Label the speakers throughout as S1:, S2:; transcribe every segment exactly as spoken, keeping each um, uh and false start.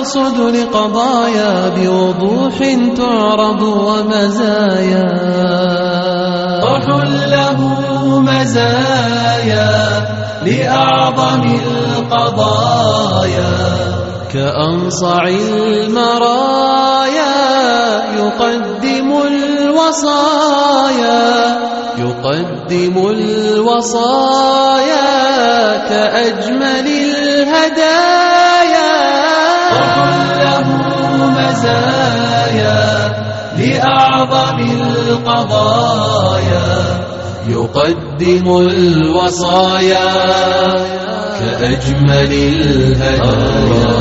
S1: ترصد لقضايا بوضوح تعرض ومزايا. طرح له مزايا لأعظم القضايا كأنصع المرايا يقدم الوصايا يقدم الوصايا كأجمل الهدايا. له مزايا لأعظم القضايا يقدم الوصايا كأجمل الهدايا.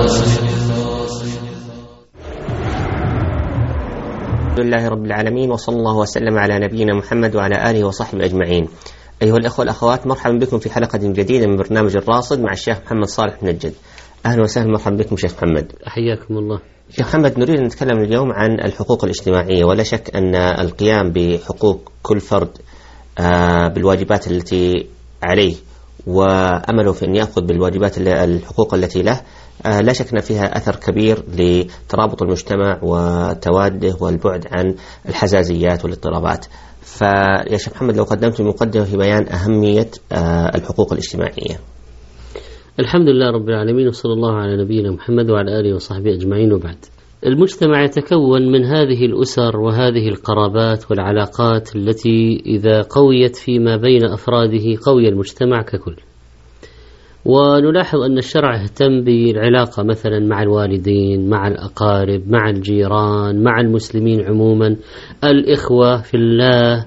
S2: الحمد لله رب العالمين، وصلى الله وسلم على نبينا محمد وعلى آله وصحبه أجمعين. أيها الأخوة والأخوات، مرحبا بكم في حلقة جديدة من برنامج الراصد مع الشيخ محمد صالح منجد. أهلا وسهلا، مرحبا بكم شيخ محمد.
S3: حياكم الله.
S2: شيخ محمد، نريد أن نتكلم اليوم عن الحقوق الاجتماعية، ولا شك أن القيام بحقوق كل فرد بالواجبات التي عليه وأمله في أن يأخذ بالواجبات الحقوق التي له لا شك أن فيها أثر كبير لترابط المجتمع وتواده والبعد عن الحزازيات والاضطرابات. فيا شيخ محمد، لو قدمت مقدمة في بيان أهمية الحقوق الاجتماعية.
S3: الحمد لله رب العالمين، وصلى الله على نبينا محمد وعلى آله وصحبه أجمعين. وبعد، المجتمع يتكون من هذه الأسر وهذه القرابات والعلاقات التي إذا قويت فيما بين أفراده قوي المجتمع ككل. ونلاحظ أن الشرع اهتم بالعلاقة مثلا مع الوالدين، مع الأقارب، مع الجيران، مع المسلمين عموما، الإخوة في الله.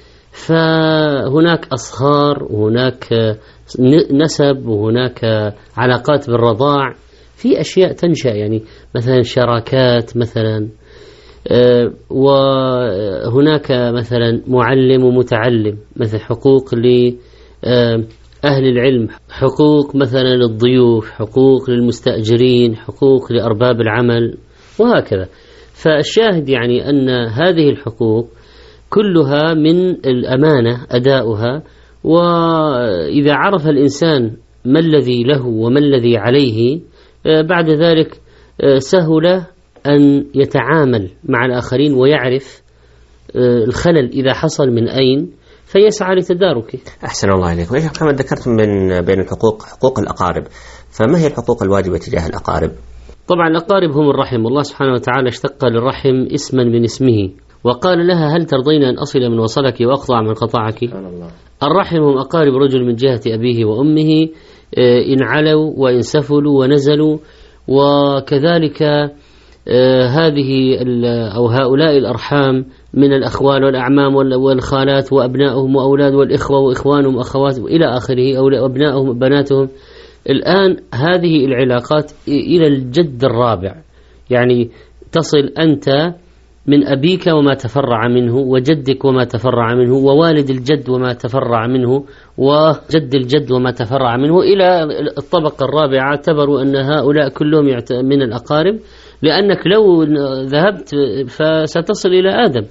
S3: فهناك أصهار وهناك نسب وهناك علاقات بالرضاع، في أشياء تنشأ، يعني مثلا شراكات مثلا، وهناك مثلا معلم ومتعلم، مثل حقوق لأهل العلم، حقوق مثلا للضيوف، حقوق للمستأجرين، حقوق لأرباب العمل، وهكذا. فالشاهد يعني أن هذه الحقوق كلها من الأمانة أداؤها، وإذا عرف الإنسان ما الذي له وما الذي عليه بعد ذلك سهل أن يتعامل مع الآخرين ويعرف الخلل إذا حصل من أين فيسعى لتداركه.
S2: أحسن الله إليك. ويا كما ذكرت من بين الحقوق حقوق الأقارب، فما هي الحقوق الواجبة تجاه الأقارب؟
S3: طبعا الأقارب هم الرحم، والله سبحانه وتعالى اشتق للرحم اسما من اسمه وقال لها: هل ترضين أن أصل من وصلك وأقطع من قطعك؟ الرحم هم أقارب رجل من جهة أبيه وأمه، إن علوا وإن سفلوا ونزلوا. وكذلك هذه أو هؤلاء الأرحام من الأخوال والأعمام والخالات وأبنائهم وأولاد والإخوة وإخوانهم وأخوات إلى آخره، أو أبنائهم وبناتهم. الآن هذه العلاقات إلى الجد الرابع، يعني تصل أنت من أبيك وما تفرع منه، وجدك وما تفرع منه، ووالد الجد وما تفرع منه، وجد الجد وما تفرع منه، إلى الطبقة الرابعة. اعتبروا أن هؤلاء كلهم من الأقارب، لأنك لو ذهبت فستصل إلى آدم.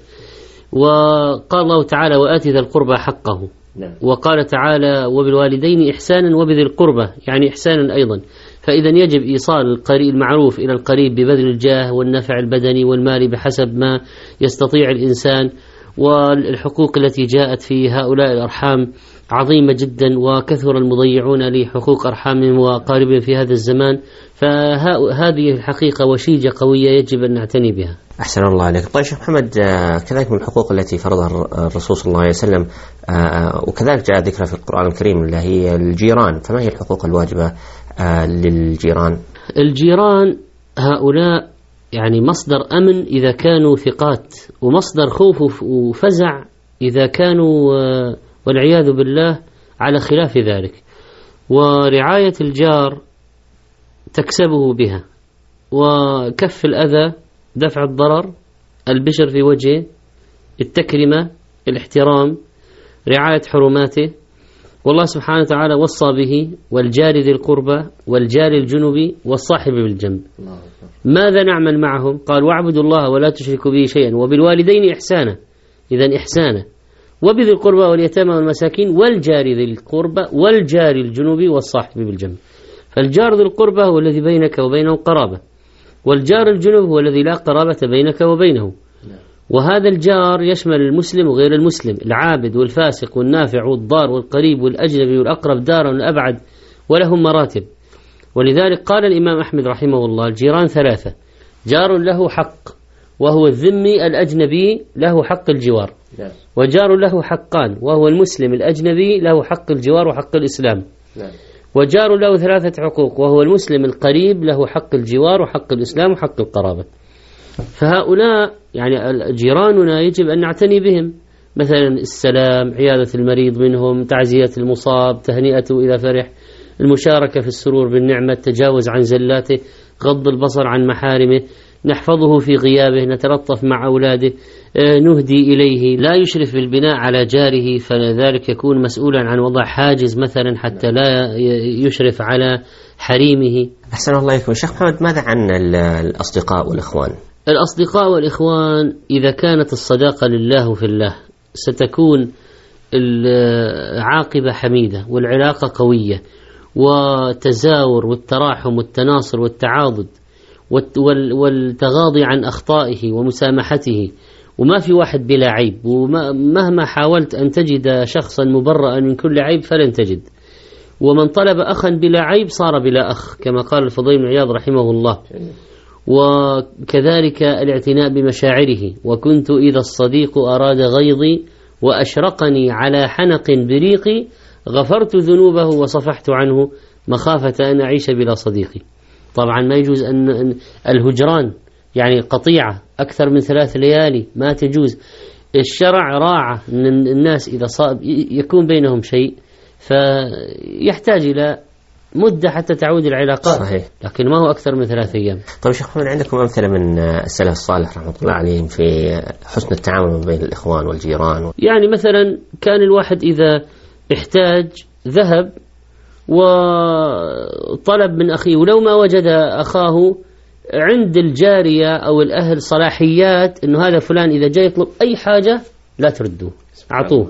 S3: وقال الله تعالى: وآت ذا القربى حقه. وقال تعالى: وبالوالدين إحسانا وبذي القربى، يعني إحسانا أيضا. فإذا يجب إيصال القريب المعروف إلى القريب ببذل الجاه والنفع البدني والمالي بحسب ما يستطيع الإنسان. والحقوق التي جاءت في هؤلاء الأرحام عظيمة جدا، وكثر المضيعون لحقوق أرحامهم وأقاربهم في هذا الزمان. فهذه الحقيقة وشيجة قوية يجب أن نعتني بها.
S2: أحسن الله عليك. طيب شيخ محمد، كذلك من الحقوق التي فرضها الرسول صلى الله عليه وسلم، وكذلك جاء ذكرها في القرآن الكريم، اللي هي الجيران. فما هي الحقوق الواجبة للجيران؟
S3: الجيران هؤلاء يعني مصدر أمن إذا كانوا ثقات، ومصدر خوف وفزع إذا كانوا والعياذ بالله على خلاف ذلك. ورعاية الجار تكسبه بها، وكف الأذى، دفع الضرر، البشر في وجهه، التكرمة، الاحترام، رعاية حرماته. والله سبحانه وتعالى وصى به: والجار ذي القربى والجار الجنب والصاحب بالجنب. ماذا نعمل معهم؟ قال: واعبدوا الله ولا تشركوا به شيئا وبالوالدين إحسانا. إذن إحسانا، وبذي القربى واليتامى والمساكين والجار ذي القربى والجار الجنب والصاحب بالجنب. فالجار ذي القربى هو الذي بينك وبينه قرابة، والجار الجنوب هو الذي لا قرابة بينك وبينه، وهذا الجار يشمل المسلم وغير المسلم، العابد والفاسق والنافع والضار والقريب والأجنبي والأقرب دارا والأبعد، ولهم مراتب. ولذلك قال الإمام أحمد رحمه الله: الجيران ثلاثة: جار له حق وهو الذمي الأجنبي له حق الجوار، وجار له حقان وهو المسلم الأجنبي له حق الجوار وحق الإسلام، وجار له ثلاثة حقوق وهو المسلم القريب له حق الجوار وحق الإسلام وحق القرابة. فهؤلاء يعني جيراننا يجب أن نعتني بهم، مثلا السلام، عيادة المريض منهم، تعزية المصاب، تهنئته إذا فرح، المشاركة في السرور بالنعمة، التجاوز عن زلاته، غض البصر عن محارمه، نحفظه في غيابه، نتلطف مع أولاده، نهدي إليه، لا يشرف بالبناء على جاره، فلذلك يكون مسؤولا عن وضع حاجز مثلا حتى لا يشرف على حريمه.
S2: أحسن الله إليكم شيخ محمد، ماذا عن الأصدقاء والإخوان؟
S3: الأصدقاء والإخوان إذا كانت الصداقة لله في الله ستكون العاقبة حميدة والعلاقة قوية، وتزاور والتراحم والتناصر والتعاضد والتغاضي عن أخطائه ومسامحته، وما في واحد بلا عيب، ومهما حاولت أن تجد شخصا مبرأ من كل عيب فلن تجد، ومن طلب أخا بلا عيب صار بلا أخ كما قال الفضيل بن عياض رحمه الله. وكذلك الاعتناء بمشاعره: وكنت إذا الصديق أراد غيظي وأشرقني على حنق بريقي غفرت ذنوبه وصفحت عنه مخافة أن أعيش بلا صديقي. طبعا ما يجوز أن الهجران يعني قطيعة أكثر من ثلاث ليالي ما تجوز. الشرع راعى أن الناس إذا صاب يكون بينهم شيء فيحتاج إلى مدة حتى تعود العلاقات.
S2: صحيح.
S3: لكن ما هو أكثر من ثلاث أيام.
S2: طيب شيخ محمد، عندكم أمثلة من السلف الصالح رحمة الله عليهم في حسن التعامل بين الإخوان والجيران؟
S3: يعني مثلا كان الواحد إذا احتاج ذهب وطلب من أخيه، ولو ما وجد أخاه عند الجارية أو الأهل صلاحيات أنه هذا فلان إذا جاء يطلب أي حاجة لا تردوه، أعطوه.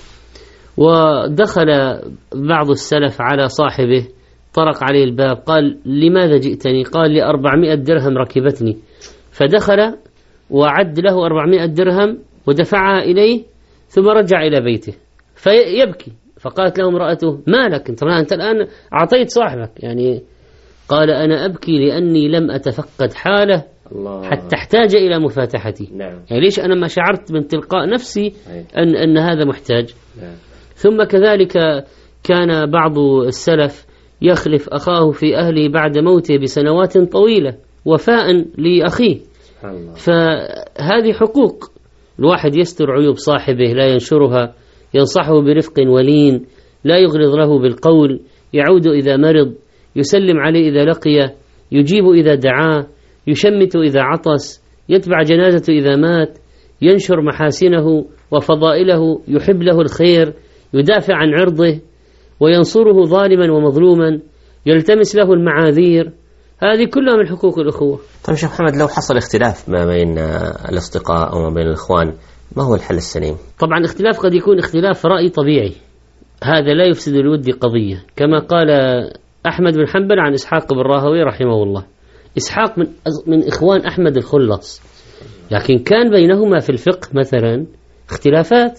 S3: ودخل بعض السلف على صاحبه طرق عليه الباب، قال: لماذا جئتني؟ قال: لأربعمائة درهم ركبتني. فدخل وعد له أربعمائة درهم ودفعها إليه ثم رجع إلى بيته فيبكي. فقالت له امرأته: ما لك أنت, أنت الآن أعطيت صاحبك يعني. قال: أنا أبكي لأني لم أتفقد حاله حتى احتاج إلى مفاتحتي.
S2: نعم.
S3: يعني ليش أنا ما شعرت من تلقاء نفسي أن, أن هذا محتاج. نعم. ثم كذلك كان بعض السلف يخلف أخاه في أهله بعد موته بسنوات طويلة وفاء لأخيه. فهذه حقوق، الواحد يستر عيوب صاحبه لا ينشرها، ينصحه برفق ولين، لا يغلظ له بالقول، يعود إذا مرض، يسلم عليه إذا لقيه، يجيب إذا دعاه، يشمت إذا عطس، يتبع جنازته إذا مات، ينشر محاسنه وفضائله، يحب له الخير، يدافع عن عرضه، وينصره ظالما ومظلوما، يلتمس له المعاذير. هذه كلها من حقوق الأخوة.
S2: طيب شيخ محمد، لو حصل اختلاف ما بين الأصدقاء أو ما بين الإخوان ما هو الحل السليم؟
S3: طبعا اختلاف قد يكون اختلاف رأي طبيعي، هذا لا يفسد الود قضية، كما قال أحمد بن حنبل عن إسحاق بن راهوي رحمه الله. إسحاق من من إخوان أحمد الخلص، لكن كان بينهما في الفقه مثلا اختلافات.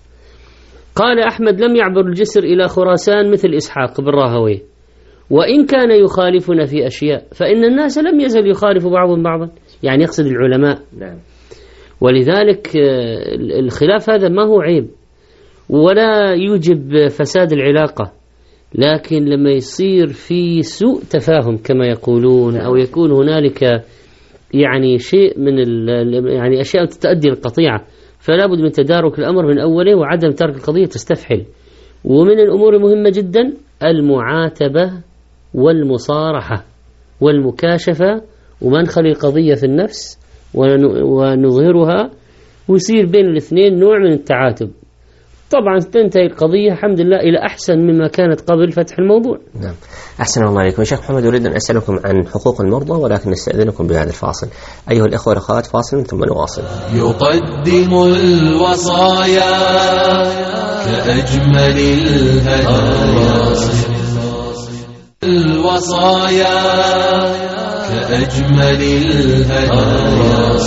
S3: قال أحمد: لم يعبر الجسر إلى خراسان مثل إسحاق بن راهوي، وإن كان يخالفنا في أشياء فإن الناس لم يزل يخالف بعضهم بعضا، يعني يقصد العلماء.
S2: نعم.
S3: ولذلك الخلاف هذا ما هو عيب ولا يوجب فساد العلاقة، لكن لما يصير في سوء تفاهم كما يقولون أو يكون هنالك يعني شيء من يعني أشياء تؤدي للقطيعة، فلا بد من تدارك الأمر من أوله وعدم ترك القضية تستفحل. ومن الأمور المهمة جدا المعاتبة والمصارحة والمكاشفة، وما نخلي القضية في النفس ونظهرها، ويصير بين الاثنين نوع من التعاتب. طبعا تنتهي القضية الحمد لله إلى أحسن مما كانت قبل فتح الموضوع.
S2: نعم. أحسن الله عليكم شيخ محمد، أريد أن أسألكم عن حقوق المرضى، ولكن نستأذنكم بهذا الفاصل. أيها الأخوة والأخوات، فاصل ثم نواصل.
S1: يقدم الوصايا كأجمل الهدايا، الوصايا كأجمل الهدايا.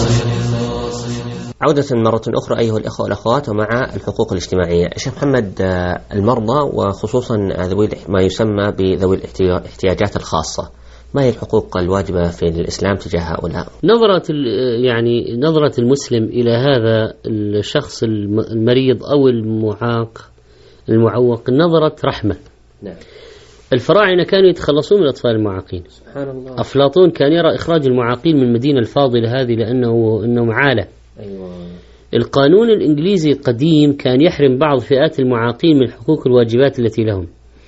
S2: عودة مرة أخرى أيها الأخوة والأخوات ومع الحقوق الاجتماعية. شيخ محمد، المرضى وخصوصا ذوي ما يسمى بذوي الاحتياجات الخاصة، ما هي الحقوق الواجبة في الإسلام تجاه هؤلاء؟
S3: نظرة يعني نظرة المسلم إلى هذا الشخص المريض أو المعاق المعوق نظرة رحمة.
S2: نعم.
S3: الفراعنة كانوا يتخلصون من الأطفال المعاقين.
S2: سبحان الله.
S3: أفلاطون كان يرى إخراج المعاقين من المدينة الفاضلة هذه لأنه إنه عالة.
S2: أيوة.
S3: القانون الإنجليزي القديم كان يحرم بعض فئات المعاقين من حقوق الواجبات التي لهم.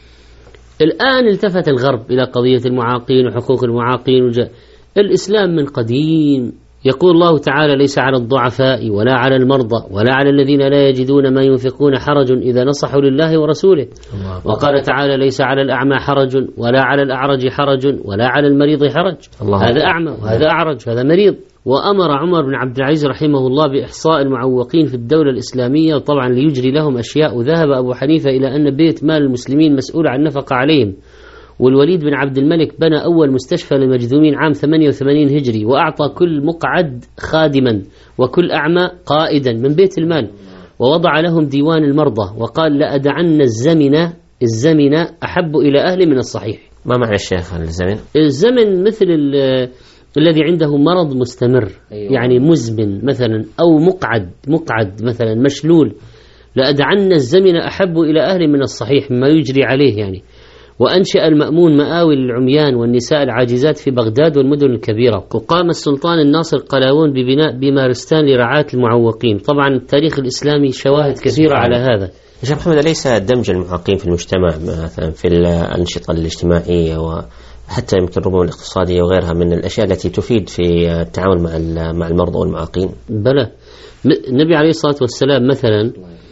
S3: الآن التفت الغرب إلى قضية المعاقين وحقوق المعاقين وجاء الإسلام من قديم يقول الله تعالى: ليس على الضعفاء ولا على المرضى ولا على الذين لا يجدون ما ينفقون حرج إذا نصحوا لله ورسوله. وقال تعالى: ليس على الأعمى حرج ولا على الأعرج حرج ولا على المريض حرج. هذا أعمى وهذا أعرج وهذا مريض. وأمر عمر بن عبد العزيز رحمه الله بإحصاء المعوقين في الدولة الإسلامية، طبعا ليجري لهم أشياء. وذهب أبو حنيفة إلى أن بيت مال المسلمين مسؤول عن نفقة عليهم. والوليد بن عبد الملك بنى أول مستشفى للمجذومين عام ثمانية وثمانين هجري، وأعطى كل مقعد خادما وكل أعمى قائدا من بيت المال، ووضع لهم ديوان المرضى، وقال: لأدعن الزمن الزمن أحب إلى أهل من الصحيح.
S2: ما معنى الشيخ الزمن؟
S3: الزمن مثل الذي عنده مرض مستمر. أيوة. يعني مزمن مثلا، أو مقعد مقعد مثلا مشلول. لأدعن الزمن أحب إلى أهل من الصحيح، ما يجري عليه يعني. وأنشأ المأمون مآوي للعميان والنساء العاجزات في بغداد والمدن الكبيرة. وقام السلطان الناصر قلاوون ببناء بمارستان لرعاة المعوقين. طبعا التاريخ الإسلامي شواهد كثيرة على هذا.
S2: شيخ محمد، أليس دمج المعاقين في المجتمع مثلا في الأنشطة الاجتماعية وحتى يمكن ربما الاقتصادية وغيرها من الأشياء التي تفيد في التعامل مع مع المرضى والمعاقين؟
S3: بلى. النبي عليه الصلاة والسلام مثلا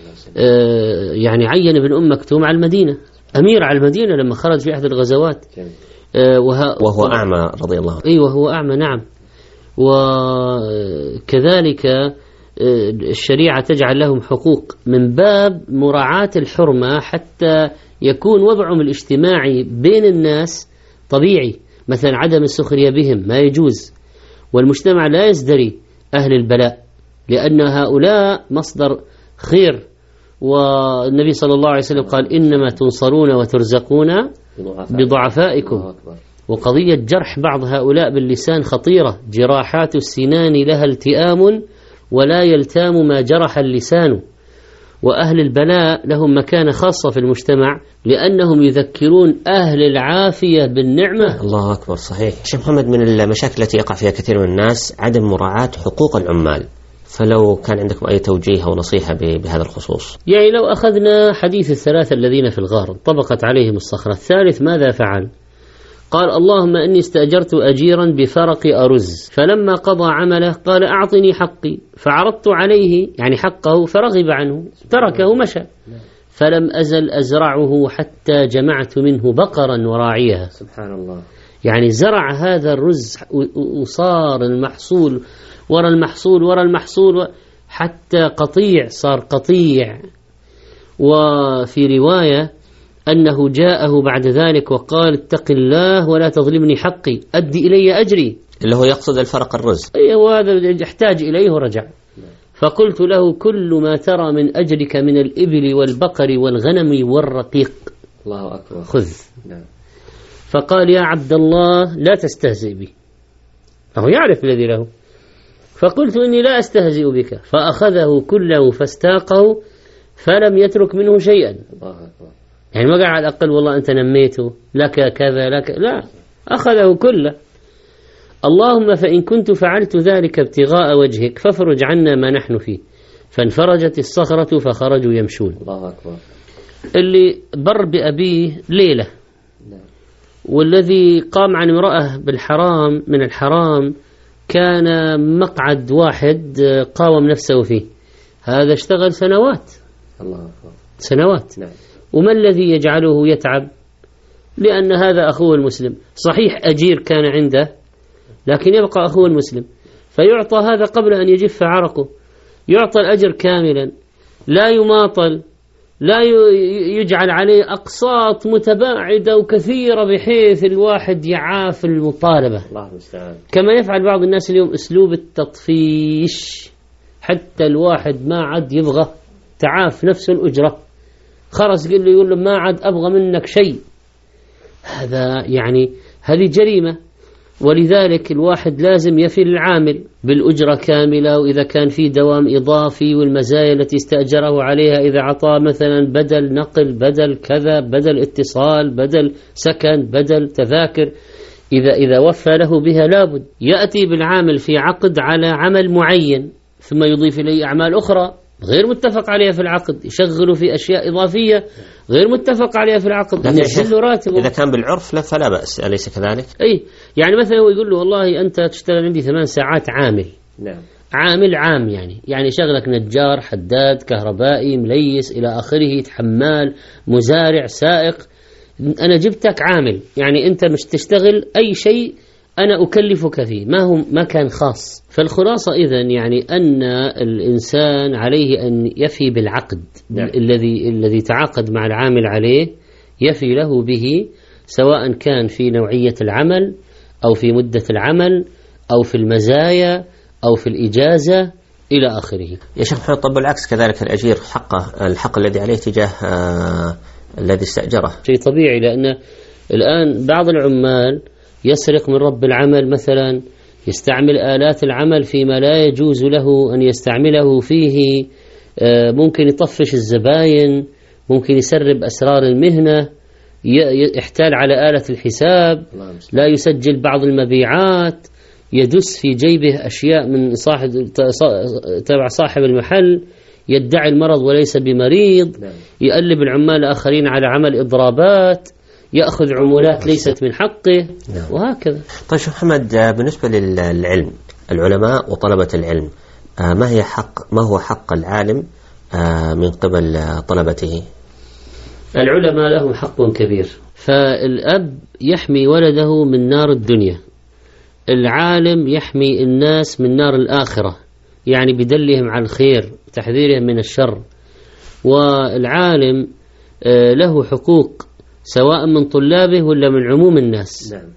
S3: آه يعني عين ابن أم مكتوم على المدينة أمير على المدينة لما خرج في أحد الغزوات.
S2: آه وهو أعمى رضي الله عنه.
S3: أيوة وهو أعمى، نعم. وكذلك آه الشريعة تجعل لهم حقوق من باب مراعاة الحرمة حتى يكون وضعهم الاجتماعي بين الناس طبيعي. مثلا عدم السخرية بهم ما يجوز، والمجتمع لا يزدري أهل البلاء لأن هؤلاء مصدر خير. والنبي صلى الله عليه وسلم قال: إنما تنصرون وترزقون بضعفائكم. وقضية جرح بعض هؤلاء باللسان خطيرة. جراحات السنان لها التئام ولا يلتام ما جرح اللسان. وأهل البلاء لهم مكانة خاصة في المجتمع لأنهم يذكرون أهل العافية بالنعمة.
S2: الله أكبر، صحيح. شيخ محمد، من المشاكل التي يقع فيها كثير من الناس عدم مراعاة حقوق العمال، فلو كان عندكم أي توجيه أو نصيحة بهذا الخصوص.
S3: يعني لو أخذنا حديث الثلاثة الذين في الغار طبقت عليهم الصخرة، الثالث ماذا فعل؟ قال: اللهم إني استأجرت أجيرا بفرق أرز، فلما قضى عمله قال: أعطني حقي، فعرضت عليه يعني حقه فرغب عنه تركه مشى. فلم أزل أزرعه حتى جمعت منه بقرا وراعيها.
S2: سبحان الله.
S3: يعني زرع هذا الرز وصار المحصول ورا المحصول ورا المحصول حتى قطيع، صار قطيع. وفي رواية أنه جاءه بعد ذلك وقال: اتق الله ولا تظلمني حقي، أدي إلي أجري،
S2: اللي هو يقصد الفرق الرز.
S3: أي وهذا يحتاج إليه ورجع. فقلت له: كل ما ترى من أجرك من الإبل والبقر والغنم والرقيق.
S2: الله أكبر.
S3: خذ. نعم. فقال: يا عبد الله لا تستهزئ بي، هو يعرف الذي له. فقلت: إني لا أستهزئ بك. فأخذه كله فاستاقه فلم يترك منه شيئا.
S2: الله أكبر.
S3: يعني ما قال على الأقل والله أنت نميته لك كذا لك، لا، أخذه كله. اللهم فإن كنت فعلت ذلك ابتغاء وجهك فافرج عنا ما نحن فيه. فانفرجت الصخرة فخرجوا يمشون.
S2: الله أكبر.
S3: اللي بر بأبيه ليلة، والذي قام عن امرأة بالحرام من الحرام كان مقعد واحد قاوم نفسه فيه، هذا اشتغل سنوات.
S2: الله أكبر.
S3: سنوات. نعم. وما الذي يجعله يتعب؟ لأن هذا أخوه المسلم، صحيح أجير كان عنده لكن يبقى أخوه المسلم، فيعطى هذا قبل أن يجف عرقه، يعطى الأجر كاملا لا يماطل لا يجعل عليه أقساط متباعدة وكثيرة بحيث الواحد يعاف المطالبة،
S2: الله المستعان.
S3: كما يفعل بعض الناس اليوم أسلوب التطفيش، حتى الواحد ما عاد يبغى تعاف نفسه الأجرة، خرس قل له يقول له ما عاد أبغى منك شيء. هذا يعني هذه جريمة. ولذلك الواحد لازم يفي العامل بالأجرة كاملة، وإذا كان في دوام إضافي والمزايا التي استأجره عليها، إذا عطى مثلا بدل نقل، بدل كذا، بدل اتصال، بدل سكن، بدل تذاكر، إذا إذا وفى له بها لابد يأتي بالعامل في عقد على عمل معين، ثم يضيف إليه أعمال أخرى غير متفق عليها في العقد، يشغل في أشياء إضافية غير متفق عليها في العقد، يحل راتبه.
S2: إذا كان بالعرف لا فلا بأس، أليس كذلك؟
S3: أي يعني مثلا هو يقول له والله أنت تشتغل عندي ثمان ساعات عامل.
S2: نعم.
S3: عامل عام يعني يعني شغلك نجار، حداد، كهربائي، مليس إلى آخره، حمال، مزارع، سائق. أنا جبتك عامل، يعني أنت مش تشتغل أي شيء أنا أكلفك فيه، ما هو ما كان خاص. فالخلاصة إذن يعني أن الإنسان عليه أن يفي بالعقد. نعم. الذي الذي تعاقد مع العامل عليه يفي له به، سواء كان في نوعية العمل أو في مدة العمل أو في المزايا أو في الإجازة إلى آخره.
S2: يا شيخ محمد، طب بالعكس كذلك الأجير حقه الحق الذي عليه تجاه آه الذي استأجره
S3: شيء طبيعي، لأن الآن بعض العمال يسرق من رب العمل مثلا، يستعمل آلات العمل فيما لا يجوز له أن يستعمله فيه، ممكن يطفش الزباين، ممكن يسرب أسرار المهنة، يحتال على آلة الحساب، لا يسجل بعض المبيعات، يدس في جيبه أشياء من صاحب تبع صاحب المحل، يدعي المرض وليس بمريض، يقلب العمال الآخرين على عمل إضرابات، يأخذ عمولات ليست من حقه. نعم. وهكذا.
S2: طيب شيخ محمد، بالنسبة للعلم، العلماء وطلبة العلم، ما هي حق ما هو حق العالم من قبل طلبته؟
S3: العلماء لهم حق كبير، فالأب يحمي ولده من نار الدنيا، العالم يحمي الناس من نار الآخرة، يعني بدلهم على الخير، تحذيرهم من الشر. والعالم له حقوق سواء من طلابه ولا من عموم الناس. نعم.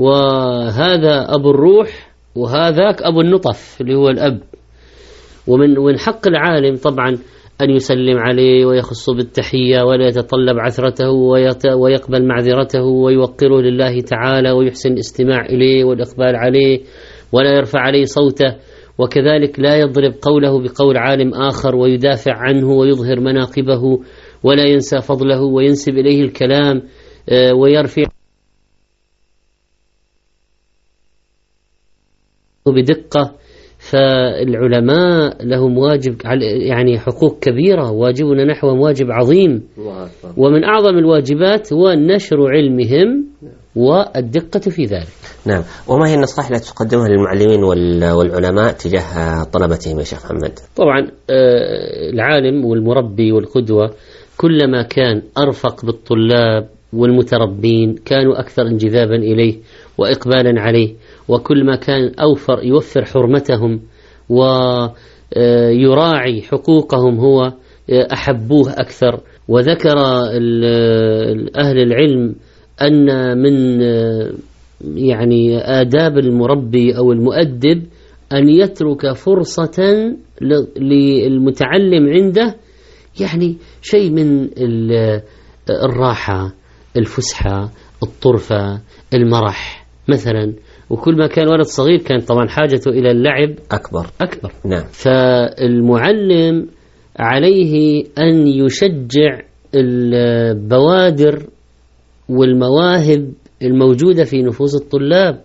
S3: وهذا أبو الروح وهذاك أبو النطف اللي هو الأب. ومن ومن حق العالم طبعا أن يسلم عليه ويخص بالتحية ولا يتطلب عثرته ويقبل معذرته ويوقره لله تعالى ويحسن الاستماع إليه والإقبال عليه ولا يرفع عليه صوته، وكذلك لا يضرب قوله بقول عالم آخر ويدافع عنه ويظهر مناقبه، ولا ينسى فضله وينسب إليه الكلام ويرفع بدقة. فالعلماء لهم واجب يعني حقوق كبيرة، واجبنا نحوهم واجب عظيم، ومن أعظم الواجبات هو نشر علمهم والدقة في ذلك.
S2: نعم. وما هي النصائح التي تقدمها للمعلمين والعلماء تجاه طلبتهم يا شيخ محمد؟
S3: طبعا العالم والمربي والقدوة كلما كان أرفق بالطلاب والمتربين كانوا أكثر انجذابا إليه وإقبالا عليه، وكل ما كان أوفر يوفر حرمتهم ويراعي حقوقهم هو أحبوه أكثر. وذكر أهل العلم أن من يعني آداب المربي أو المؤدب أن يترك فرصة للمتعلم عنده يعني شيء من الراحة، الفسحة، الطرفة، المرح مثلا. وكل ما كان ولد صغير كان طبعا حاجته إلى اللعب
S2: أكبر
S3: أكبر.
S2: نعم.
S3: فالمعلم عليه أن يشجع البوادر والمواهب الموجودة في نفوس الطلاب.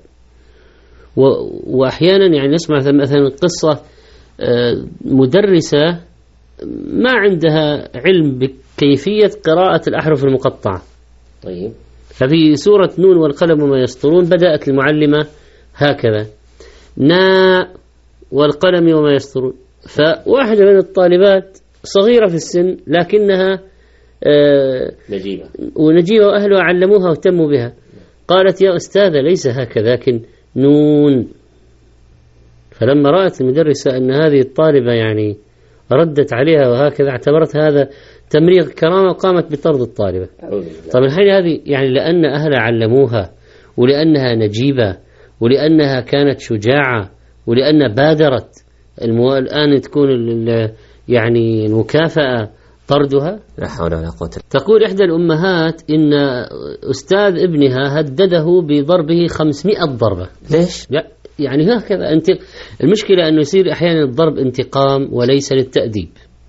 S3: وأحيانا يعني نسمع مثلا قصة مدرسة ما عندها علم بكيفية قراءة الأحرف المقطعة.
S2: طيب.
S3: ففي سورة نون والقلم وما يسطرون بدأت المعلمة هكذا: نا والقلم وما يسطرون. فواحدة من الطالبات صغيرة في السن لكنها آه
S2: نجيبة
S3: ونجيبة وأهلها علموها واهتموا بها، قالت: يا أستاذة ليس هكذا لكن نون. فلما رأت المدرسة أن هذه الطالبة يعني ردت عليها وهكذا، اعتبرت هذا تمريغ كرامة وقامت بطرد الطالبة. طبعا الحين هذه يعني لأن أهلها علموها، ولأنها نجيبة، ولأنها كانت شجاعة، ولأن بادرت. المو... الآن تكون يعني المكافأة طردها.
S2: لا حول ولا قوة.
S3: تقول إحدى الأمهات إن أستاذ ابنها هدده بضربه خمسمائة ضربة.
S2: ليش؟
S3: لا يعني هكذا أنت المشكلة أنه يصير أحيانا الضرب انتقام وليس للتأديب.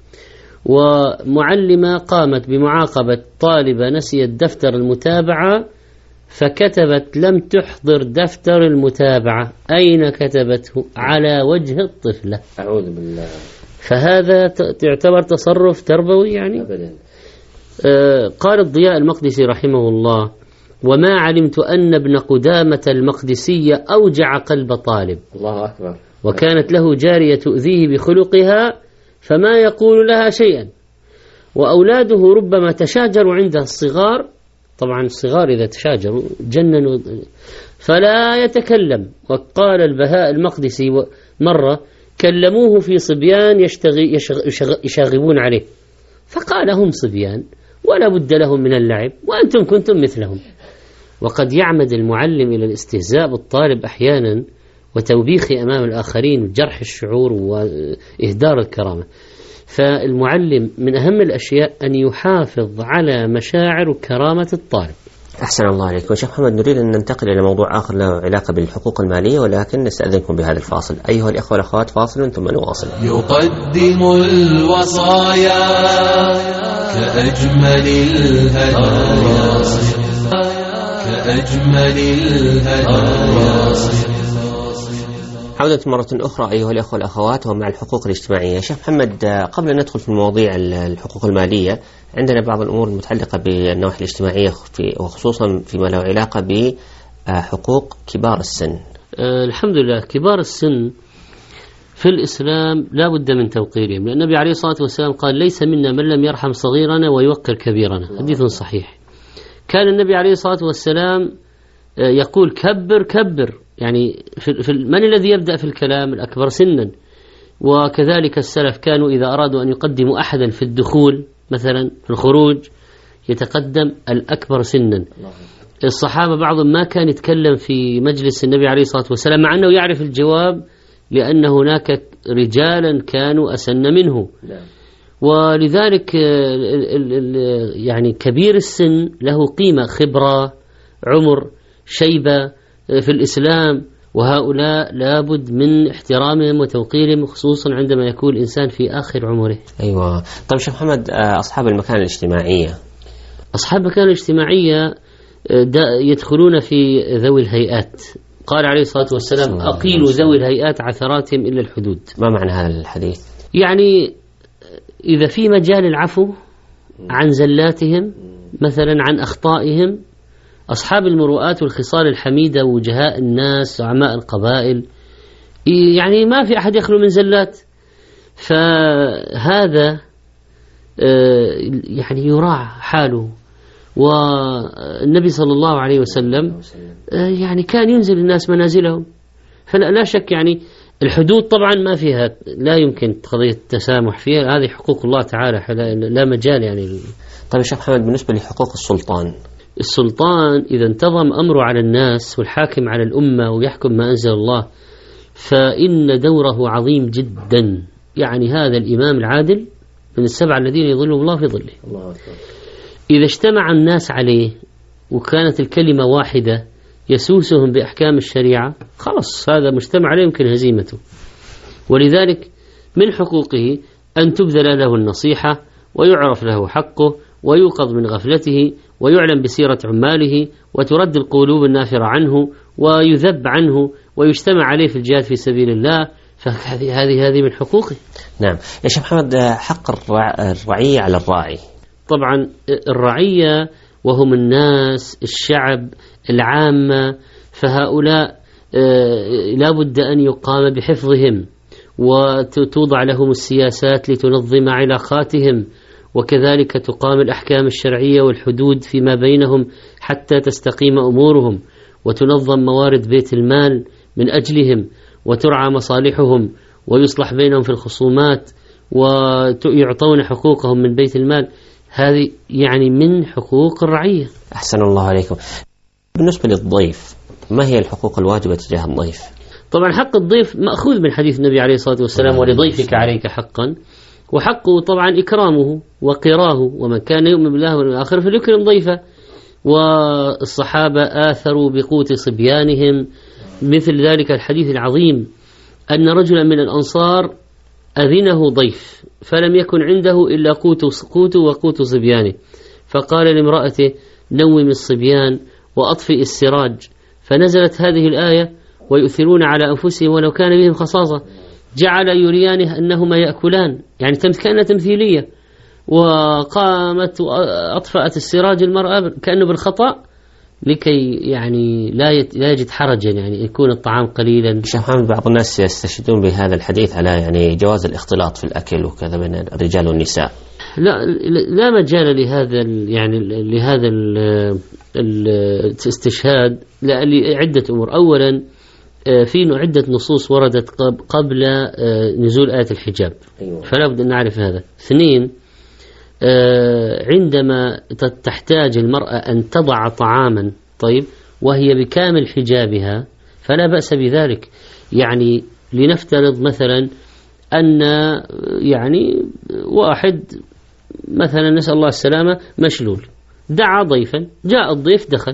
S3: ومعلمة قامت بمعاقبة طالبة نسيت دفتر المتابعة، فكتبت لم تحضر دفتر المتابعة. أين كتبته؟ على وجه الطفلة.
S2: أعوذ بالله.
S3: فهذا تعتبر تصرف تربوي يعني؟
S2: أبدا.
S3: آه قال الضياء المقدسي رحمه الله: وما علمت أن ابن قدامة المقدسية أوجع قلب طالب.
S2: الله أكبر.
S3: وكانت له جارية تؤذيه بخلقها فما يقول لها شيئا، وأولاده ربما تشاجروا عندها الصغار، طبعا الصغار إذا تشاجروا جننوا، فلا يتكلم. وقال البهاء المقدسي مرة: كلموه في صبيان يشتغي يشاغبون عليه، فقال: هم صبيان ولا بد لهم من اللعب وأنتم كنتم مثلهم. وقد يعمد المعلم إلى الاستهزاء بالطالب أحيانا وتوبيخ أمام الآخرين وجرح الشعور وإهدار الكرامة. فالمعلم من أهم الأشياء أن يحافظ على مشاعر وكرامة الطالب.
S2: أحسن الله عليك. وشيخ محمد، نريد أن ننتقل إلى موضوع آخر له علاقة بالحقوق المالية، ولكن نستأذنكم بهذا الفاصل. أيها الإخوة والأخوات، فاصل ثم نواصل.
S1: يقدم الوصايا كأجمل الهدايا، كأجمل الهدايا.
S2: عودة مرة أخرى أيها الأخوة والأخوات ومع الحقوق الاجتماعية. شيخ محمد، قبل أن ندخل في مواضيع الحقوق المالية، عندنا بعض الأمور المتعلقة بالنواحي الاجتماعية وخصوصا فيما له علاقة بحقوق كبار السن.
S3: أه الحمد لله. كبار السن في الإسلام لا بد من توقيرهم، لأن النبي عليه الصلاة والسلام قال: ليس منا من لم يرحم صغيرنا ويوقر كبيرنا. حديث صحيح. كان النبي عليه الصلاة والسلام يقول: كبر كبر، يعني في في من الذي يبدأ في الكلام؟ الأكبر سنا. وكذلك السلف كانوا إذا أرادوا أن يقدموا أحدا في الدخول مثلا في الخروج يتقدم الأكبر سنا. الصحابة بعضهم ما كان يتكلم في مجلس النبي عليه الصلاة والسلام مع أنه يعرف الجواب، لأن هناك رجالا كانوا أسن منه. ولذلك يعني كبير السن له قيمة، خبرة، عمر، شيبة في الإسلام، وهؤلاء لابد من احترامهم وتوقيرهم، خصوصا عندما يكون الإنسان في آخر عمره.
S2: أيوة. طيب شيخ محمد، أصحاب المكان الاجتماعية
S3: أصحاب المكان الاجتماعية يدخلون في ذوي الهيئات. قال عليه الصلاة والسلام: أقيلوا ذوي الهيئات عثراتهم إلا الحدود.
S2: ما معنى هذا الحديث؟
S3: يعني إذا في مجال العفو عن زلاتهم مثلا، عن أخطائهم، أصحاب المروءات والخصال الحميدة ووجهاء الناس وعماء القبائل، يعني ما في أحد يخلو من زلات. فهذا يعني يراعى حاله. والنبي صلى الله عليه وسلم يعني كان ينزل الناس منازلهم، فلا شك يعني الحدود طبعا ما فيها، لا يمكن قضية التسامح فيها، هذه حقوق الله تعالى، لا مجال يعني.
S2: طيب شيخ محمد، بالنسبة لحقوق السلطان،
S3: السلطان إذا انتظم أمره على الناس والحاكم على الأمة ويحكم ما أنزل الله فإن دوره عظيم جدا. يعني هذا الإمام العادل من السبعة الذين يظلهم الله في ظله. إذا اجتمع الناس عليه وكانت الكلمة واحدة يسوسهم بأحكام الشريعة، خلص هذا مجتمع لا يمكن هزيمته. ولذلك من حقوقه أن تبذل له النصيحة ويعرف له حقه ويوقظ من غفلته ويعلم بسيرة عماله وترد القلوب النافرة عنه ويذب عنه ويجتمع عليه في الجهاد في سبيل الله. فهذه هذه هذه من حقوقه.
S2: نعم. يا شيخ محمد، حق الرعية على الراعي.
S3: طبعا الرعية وهم الناس، الشعب، العامة، فهؤلاء لا بد أن يقام بحفظهم وتوضع لهم السياسات لتنظم علاقاتهم، وكذلك تقام الأحكام الشرعية والحدود فيما بينهم حتى تستقيم أمورهم، وتنظم موارد بيت المال من أجلهم، وترعى مصالحهم، ويصلح بينهم في الخصومات، ويعطون حقوقهم من بيت المال، هذه يعني من حقوق الرعية.
S2: أحسن الله عليكم. بالنسبة للضيف، ما هي الحقوق الواجبة تجاه الضيف؟
S3: طبعا حق الضيف مأخوذ من حديث النبي عليه الصلاة والسلام: ولضيفك عليك حقا. وحقه طبعا إكرامه وقراه، ومن كان يؤمن بالله واليوم الآخر فليكرم ضيفه. والصحابة آثروا بقوت صبيانهم، مثل ذلك الحديث العظيم أن رجلا من الأنصار أذنه ضيف فلم يكن عنده إلا قوت قوت وقوت صبيانه، فقال لامرأته: نوم الصبيان وأطفئ السراج، فنزلت هذه الآية: ويؤثرون على أنفسهم ولو كان بهم خصاصة. جعل يريانه أنهما يأكلان، يعني كان تمثيلية. وقامت أطفأت السراج المرأة كأنه بالخطأ لكي يعني لا لا يجد حرجا، يعني يكون الطعام قليلا.
S2: شيخ محمد، بعض الناس يستشهدون بهذا الحديث على يعني جواز الاختلاط في الأكل وكذا بين الرجال والنساء.
S3: لا لا مجال لهذا يعني لهذا الاستشهاد لعدة أمور. أولا، في عدة نصوص وردت قبل نزول آية الحجاب، فلا بد أن نعرف هذا. اثنين، عندما تحتاج المرأة أن تضع طعاما طيب وهي بكامل حجابها فلا بأس بذلك. يعني لنفترض مثلا أن يعني واحد مثلا نسأل الله السلامة مشلول، دعا ضيفا، جاء الضيف دخل،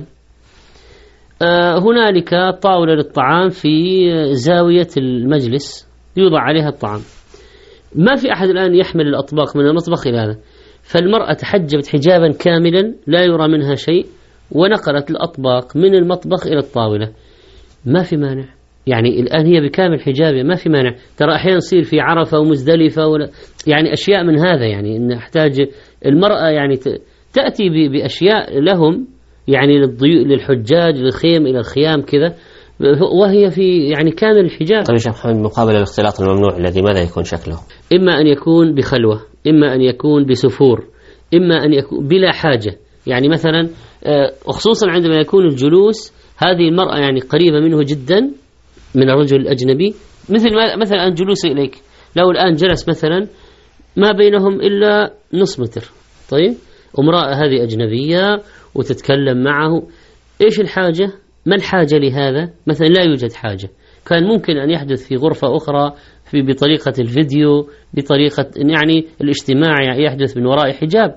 S3: هنالك طاولة للطعام في زاوية المجلس يوضع عليها الطعام، ما في أحد الآن يحمل الأطباق من المطبخ إلى هذا، فالمرأة تحجبت حجابا كاملا لا يرى منها شيء ونقلت الأطباق من المطبخ إلى الطاولة، ما في مانع. يعني الآن هي بكامل حجابها، ما في مانع. ترى أحيانا يصير في عرفة ومزدلفة ولا يعني أشياء من هذا، يعني إن أحتاج المرأة يعني تأتي بأشياء لهم يعني للضيوف للحجاج للخيم إلى الخيام كذا، وهي في يعني كامل الحجاب.
S2: طيب شيخ محمد، مقابل الاختلاط الممنوع الذي ماذا يكون شكله؟
S3: إما أن يكون بخلوة، إما أن يكون بسفور، إما أن يكون بلا حاجة. يعني مثلا خصوصا عندما يكون الجلوس هذه المرأة يعني قريبة منه جدا من الرجل الأجنبي، مثل مثلا جلوس إليك، لو الآن جلس مثلا ما بينهم إلا نص متر، طيب امرأة هذه أجنبية وتتكلم معه، إيش الحاجة؟ ما الحاجة لهذا؟ مثلا لا يوجد حاجة، كان ممكن أن يحدث في غرفة أخرى في بطريقة الفيديو، بطريقة يعني الاجتماع يحدث من وراء حجاب.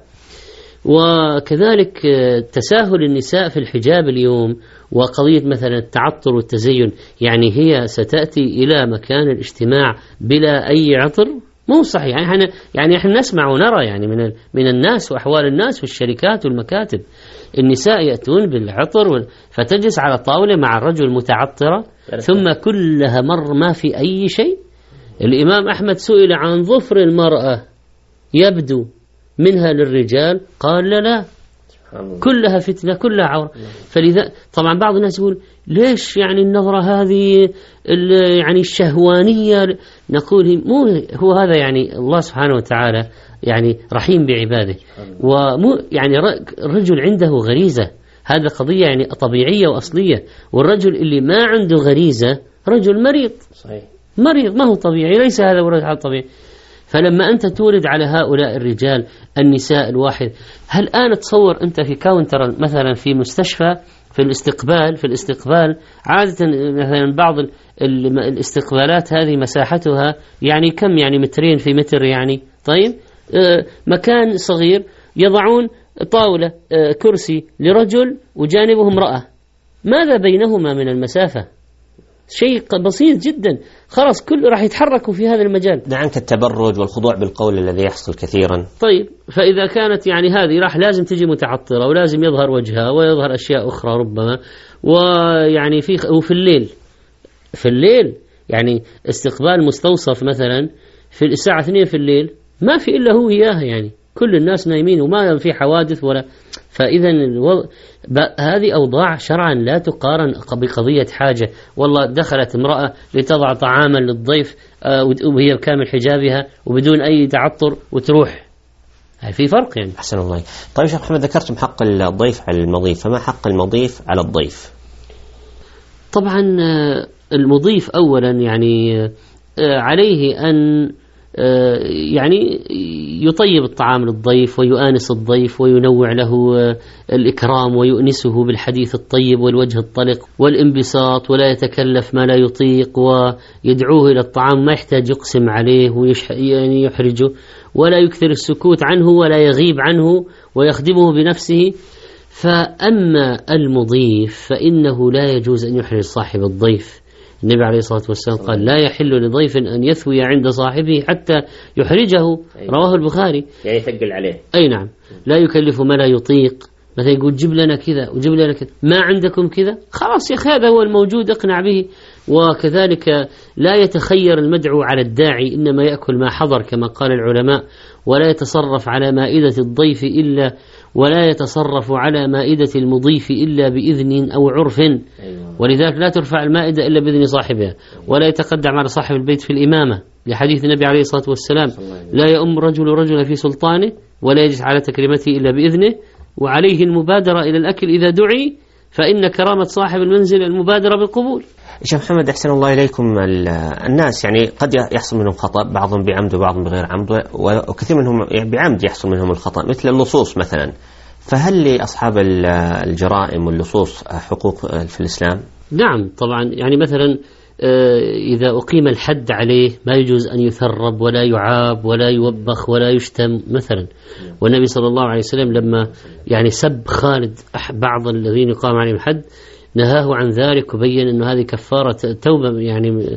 S3: وكذلك تساهل النساء في الحجاب اليوم وقضية مثلا التعطر والتزين، يعني هي ستأتي إلى مكان الاجتماع بلا أي عطر، مو صحيح. يعني احنا يعني احنا نسمع ونرى يعني من من الناس وأحوال الناس والشركات والمكاتب، النساء يأتون بالعطر فتجلس على طاولة مع الرجل متعطرة، ثم كلها مر ما في أي شيء. الإمام أحمد سئل عن ظفر المرأة يبدو منها للرجال، قال لا لا كلها فتنة كلها عورة. فلذا طبعا بعض الناس يقول ليش يعني النظرة هذه يعني الشهوانية، نقول مو هو هذا، يعني الله سبحانه وتعالى يعني رحيم بعباده، ومو يعني الرجل عنده غريزة، هذا قضية يعني طبيعية وأصلية، والرجل اللي ما عنده غريزة رجل مريض صحيح. مريض ما هو طبيعي، ليس هذا هو الرجل طبيعي. فلما أنت تورد على هؤلاء الرجال النساء الواحد، هل الآن تصور أنت في كاونتر مثلا في مستشفى في الاستقبال في الاستقبال عادة مثلا بعض الاستقبالات هذه مساحتها يعني كم، يعني مترين في متر، يعني طيب آه مكان صغير، يضعون طاولة آه كرسي لرجل وجانبه امرأة، ماذا بينهما من المسافة؟ شيء بسيط جدا، خلاص كل راح يتحركوا في هذا المجال.
S2: دع عنك التبرج والخضوع بالقول الذي يحصل كثيرا.
S3: طيب فإذا كانت يعني هذه راح لازم تجي متعطرة ولازم يظهر وجهها ويظهر أشياء أخرى ربما، ويعني في وفي الليل في الليل يعني استقبال مستوصف مثلا في الساعة اثنين في الليل، ما في إلا هو إياها، يعني كل الناس نايمين وما في حوادث ولا. فإذا الوضع هذه أوضاع شرعا لا تقارن بقضية حاجة، والله دخلت امرأة لتضع طعاما للضيف وهي بكامل حجابها وبدون أي تعطر وتروح، في فرق يعني.
S2: أحسن الله. طيب شيخ محمد، ذكرتم حق الضيف على المضيف، فما حق المضيف على الضيف؟
S3: طبعا المضيف أولا يعني عليه أن يعني يطيب الطعام للضيف ويؤانس الضيف وينوع له الإكرام ويؤنسه بالحديث الطيب والوجه الطلق والانبساط، ولا يتكلف ما لا يطيق، ويدعوه إلى الطعام ما يحتاج يقسم عليه ويعني يحرجه، ولا يكثر السكوت عنه ولا يغيب عنه ويخدمه بنفسه. فأما المضيف فإنه لا يجوز أن يحرج صاحب الضيف. النبي عليه الصلاة والسلام قال لا يحل لضيف أن يثوي عند صاحبه حتى يحرجه، رواه البخاري.
S2: يعني يثقل عليه.
S3: أي نعم، لا يكلف ما لا يطيق، مثلا يقول جيب لنا كذا وجيب لنا كذا، ما عندكم كذا، خلاص يا أخي هذا هو الموجود اقنع به. وكذلك لا يتخير المدعو على الداعي، إنما يأكل ما حضر كما قال العلماء، ولا يتصرف على مائدة الضيف إلا ولا يتصرف على مائدة المضيف إلا بإذن أو عرف. ولذلك لا ترفع المائدة إلا بإذن صاحبها، ولا يتقدم على صاحب البيت في الإمامة، لحديث النبي عليه الصلاة والسلام لا يؤم رجل رجل في سلطانه ولا يجلس على تكريمته إلا بإذنه، وعليه المبادرة إلى الأكل إذا دعي، فإن كرامة صاحب المنزل المبادرة بالقبول.
S2: شيخ محمد أحسن الله إليكم، الناس يعني قد يحصل منهم خطأ، بعضهم بعمد وبعضهم بغير عمد، وكثير منهم بعمد يحصل منهم الخطأ، مثل اللصوص مثلا. فهل لأصحاب الجرائم واللصوص حقوق في الإسلام؟
S3: نعم طبعا، يعني مثلا إذا أقيم الحد عليه ما يجوز أن يثرب ولا يعاب ولا يوبخ ولا يشتم مثلا. والنبي صلى الله عليه وسلم لما يعني سب خالد بعض الذين يقام عليهم الحد نهاه عن ذلك، وبين أنه هذه كفارة توبة، يعني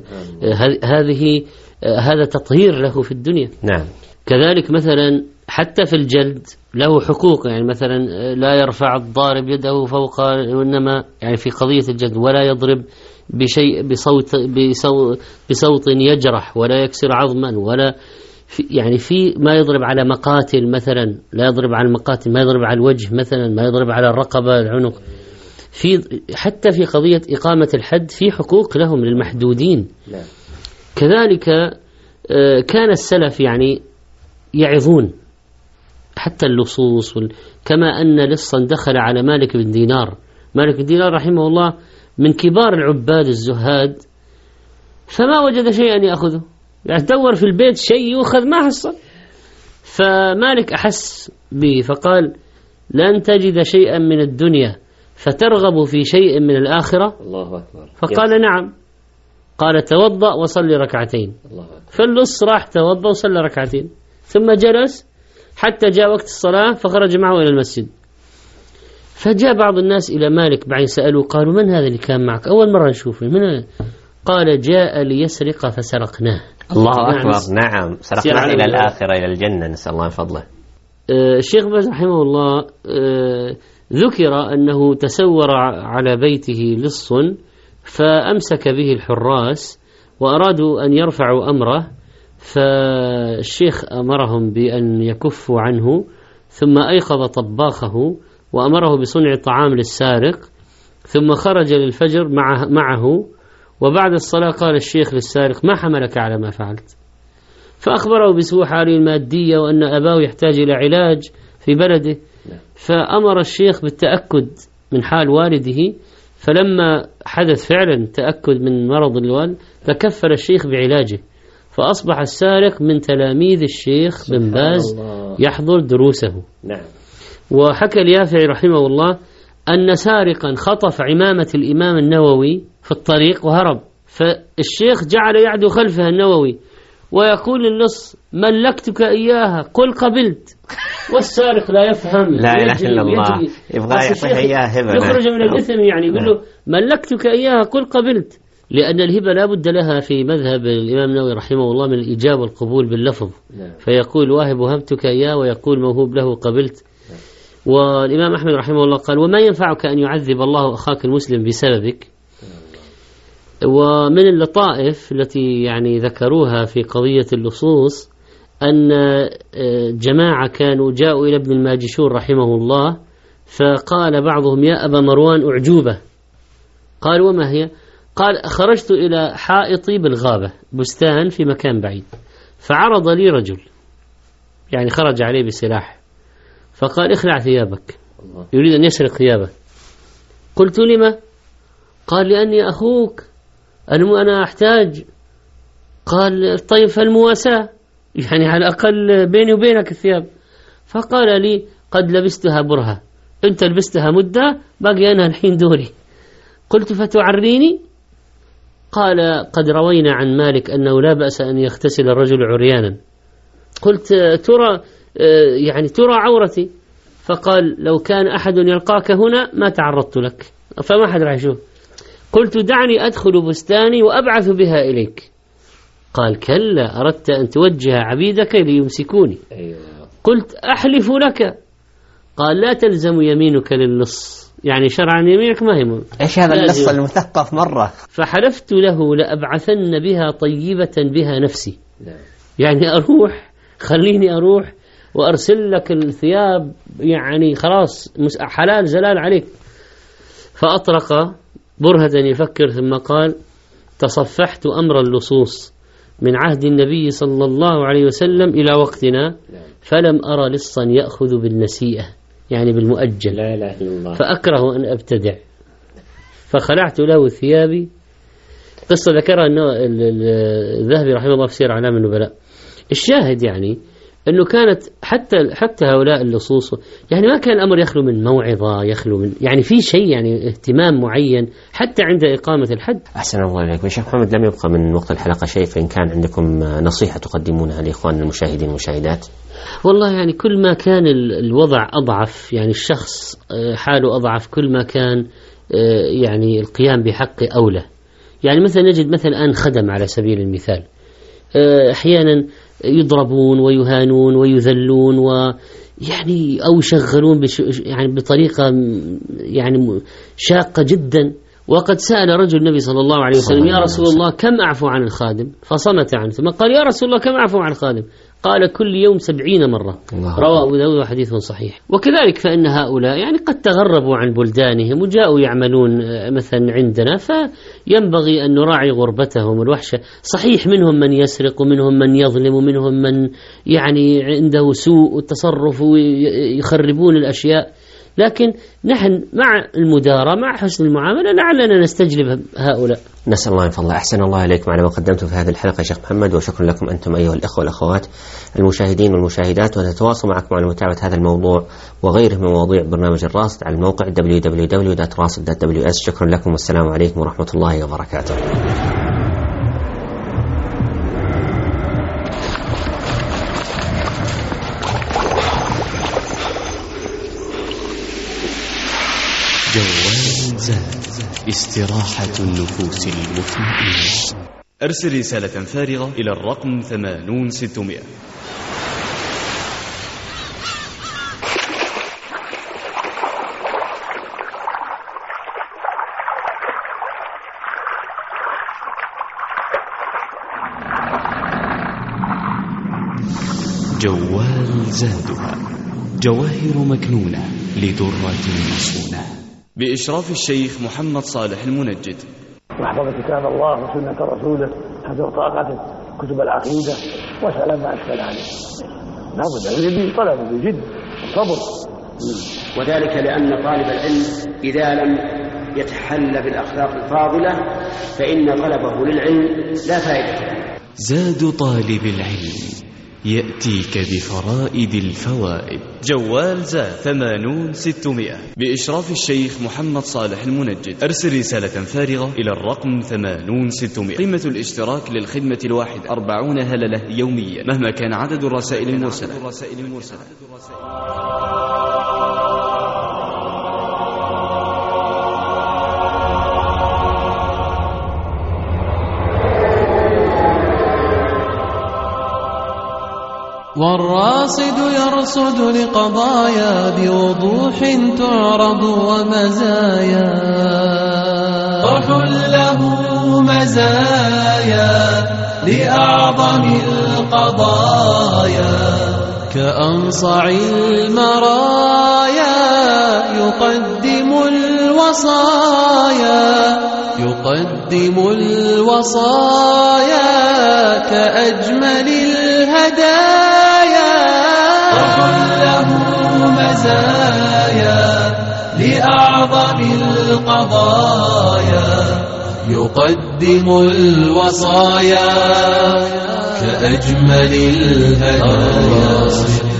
S3: هذه هذا تطهير له في الدنيا.
S2: نعم.
S3: كذلك مثلا حتى في الجلد له حقوق، يعني مثلا لا يرفع الضارب يده فوق، وإنما يعني في قضية الجلد ولا يضرب بشيء بصوت بصوت, بصوت يجرح، ولا يكسر عظما، ولا في يعني في ما يضرب على مقاتل مثلا، لا يضرب على المقاتل، ما يضرب على الوجه مثلا، ما يضرب على الرقبة العنق. في حتى في قضية إقامة الحد في حقوق لهم للمحدودين. كذلك كان السلف يعني يعظون حتى اللصوص، كما أن لصا دخل على مالك بن دينار. مالك بن دينار رحمه الله من كبار العباد الزهاد، فما وجد شيئا يأخذه، يعني دور في البيت شيء يأخذ ما حصل. فمالك أحس به فقال لن تجد شيئا من الدنيا فترغب في شيء من الآخرة.
S2: الله أكبر.
S3: فقال نعم. قال توضأ وصلي ركعتين. فاللص راح توضأ وصلي ركعتين، ثم جلس حتى جاء وقت الصلاة فخرج معه إلى المسجد. فجاء بعض الناس إلى مالك بعد سألوا قالوا من هذا اللي كان معك أول مرة نشوفه؟ من؟ قال جاء ليسرق فسرقناه.
S2: الله أكبر. نعم، سرقناه إلى الآخرة إلى الجنة، نسأل الله فضله.
S3: آه الشيخ باز رحمه الله آه ذكر أنه تسور على بيته لص فأمسك به الحراس وأرادوا أن يرفعوا أمره، فالشيخ أمرهم بأن يكفوا عنه، ثم أيقظ طباخه وأمره بصنع طعام للسارق، ثم خرج للفجر معه, معه وبعد الصلاة قال الشيخ للسارق ما حملك على ما فعلت؟ فأخبره بسوء حاله المادية وأن أباه يحتاج إلى علاج في بلده. فأمر الشيخ بالتأكد من حال والده، فلما حدث فعلا تأكد من مرض الوالد تكفل الشيخ بعلاجه، فأصبح السارق من تلاميذ الشيخ بن باز يحضر دروسه.
S2: نعم.
S3: وحكى اليافعي رحمه الله أن سارقا خطف عمامة الإمام النووي في الطريق وهرب، فالشيخ جعل يعدو خلفها النووي ويقول للص ملكتك إياها قل قبلت، والسارق لا يفهم.
S2: لا إله إلا الله، يبغى يعطيها إياها هبة
S3: يخرج من الإثم، يعني يقول له ملكتك إياها قل قبلت، لأن الهبة لا بد لها في مذهب الإمام النووي رحمه الله من الإجابة والقبول باللفظ. فيقول واهب وهبتك إياه، ويقول موهوب له قبلت. والإمام أحمد رحمه الله قال وما ينفعك أن يعذب الله أخاك المسلم بسببك. ومن اللطائف التي يعني ذكروها في قضية اللصوص أن جماعة كانوا جاءوا إلى ابن الماجشون رحمه الله، فقال بعضهم يا أبا مروان أعجوبة. قال وما هي؟ قال خرجت إلى حائطي بالغابة، بستان في مكان بعيد، فعرض لي رجل يعني خرج عليه بسلاح، فقال اخلع ثيابك، يريد أن يسرق ثيابه. قلت لما؟ قال لأني أخوك، أنا أحتاج. قال طيب فالمواساة. يعني على الأقل بيني وبينك الثياب. فقال لي قد لبستها برهة، أنت لبستها مدة، باقي أنا الحين دوري. قلت فتعريني؟ قال قد روينا عن مالك أنه لا بأس أن يغتسل الرجل عريانا. قلت ترى يعني ترى عورتي؟ فقال لو كان أحد يلقاك هنا ما تعرضت لك، فما حد راح يشوف. قلت دعني أدخل بستاني وأبعث بها إليك. قال كلا، أردت أن توجه عبيدك ليمسكوني. قلت أحلف لك. قال لا تلزم يمينك للنص، يعني شرعا يمينك ما هي.
S2: إيش هذا النص المثقف مرة؟
S3: فحلفت له لأبعثن بها طيبة بها نفسي، يعني أروح، خليني أروح وأرسل لك الثياب، يعني خلاص حلال زلال عليك. فأطرق برهة يفكر ثم قال تصفحت أمر اللصوص من عهد النبي صلى الله عليه وسلم إلى وقتنا، فلم أرى لصا يأخذ بالنسيئة، يعني بالمؤجل، لا إله إلا الله، فأكره أن أبتدع. فخلعت له ثيابي. قصة ذكرها الذهبي رحمه الله في سير أعلام النبلاء. الشاهد يعني أنه كانت حتى حتى هؤلاء اللصوص يعني ما كان الأمر يخلو من موعظة، يخلو من يعني في شيء يعني اهتمام معين حتى عند إقامة الحد.
S2: أحسن الله إليك. شيخ محمد، لم يبقى من وقت الحلقة شيء، فإن كان عندكم نصيحة تقدمونها لإخوان المشاهدين والمشاهدات.
S3: والله يعني كل ما كان الوضع أضعف، يعني الشخص حاله أضعف، كل ما كان يعني القيام بحقه أولى. يعني مثلا نجد مثلا الآن خدم على سبيل المثال أحيانا يضربون ويهانون ويذلون ويعني أو يشغلون بش يعني بطريقة يعني شاقة جدا. وقد سأل رجل النبي صلى الله عليه وسلم يا رسول الله كم أعفو عن الخادم؟ فصمت عنه، ثم قال يا رسول الله كم أعفو عن الخادم؟ قال كل يوم سبعين مرة. رواه أبو داود وحديث صحيح. وكذلك فإن هؤلاء يعني قد تغربوا عن بلدانهم وجاءوا يعملون مثلا عندنا، فينبغي أن نراعي غربتهم والوحشة. صحيح منهم من يسرق ومنهم من يظلم ومنهم من يعني عنده سوء التصرف ويخربون الأشياء، لكن نحن مع المدارة مع حسن المعاملة لعلنا نستجلب هؤلاء.
S2: نسأل الله من فضله. أحسن الله إليكم على ما قدمتم في هذه الحلقة يا شيخ محمد، وشكرا لكم أنتم أيها الأخوة والأخوات المشاهدين والمشاهدات. ونتواصل معكم على متابعة هذا الموضوع وغيره من مواضيع برنامج الراصد على الموقع دبليو دبليو دبليو دوت راصد دوت دبليو إس. شكرا لكم والسلام عليكم ورحمة الله وبركاته.
S1: جوال زاد، استراحة النفوس المطمئنة. أرسل رسالة فارغة إلى الرقم ثمانون ستمائة. جوال زادها، جواهر مكنونة لدرة مصونة، بإشراف الشيخ محمد صالح المنجد.
S4: واحفظ كتاب الله وسنة رسوله حسب طاقته، كتب العقيدة، واسأل ما أشكل عليه. لابد أن يجب طلبه بجد وصبر،
S5: وذلك لأن طالب العلم إذا لم يتحلى بالأخلاق الفاضلة فإن طلبه للعلم لا فائدة له.
S1: زاد طالب العلم يأتيك بفرائد الفوائد. جوال زاد ثمانون ستمائة بإشراف الشيخ محمد صالح المنجد. أرسل رسالة فارغة إلى الرقم ثمانون ستمائة. قيمة الاشتراك للخدمة الواحدة أربعون هللة يوميا مهما كان عدد الرسائل المرسلة.
S6: والراصد يرصد لقضايا بوضوح تعرض ومزايا، طرح له مزايا لأعظم القضايا، كأنصع المرايا يقدم الوصايا، يقدم الوصايا كأجمل الهدايا، له مزايا لأعظم القضايا، يقدم الوصايا كأجمل الهدايا.